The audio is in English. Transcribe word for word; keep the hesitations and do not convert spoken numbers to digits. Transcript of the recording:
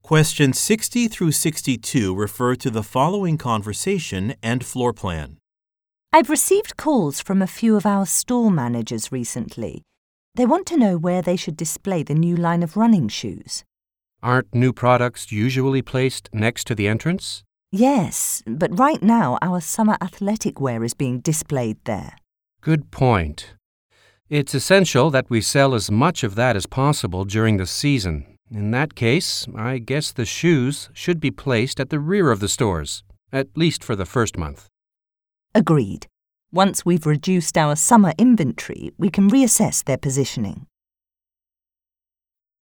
Questions sixty through sixty-two refer to the following conversation and floor plan. I've received calls from a few of our store managers recently. They want to know where they should display the new line of running shoes. Aren't new products usually placed next to the entrance? Yes, but right now our summer athletic wear is being displayed there. Good point. It's essential that we sell as much of that as possible during the season. In that case, I guess the shoes should be placed at the rear of the stores, at least for the first month. Agreed. Once we've reduced our summer inventory, we can reassess their positioning.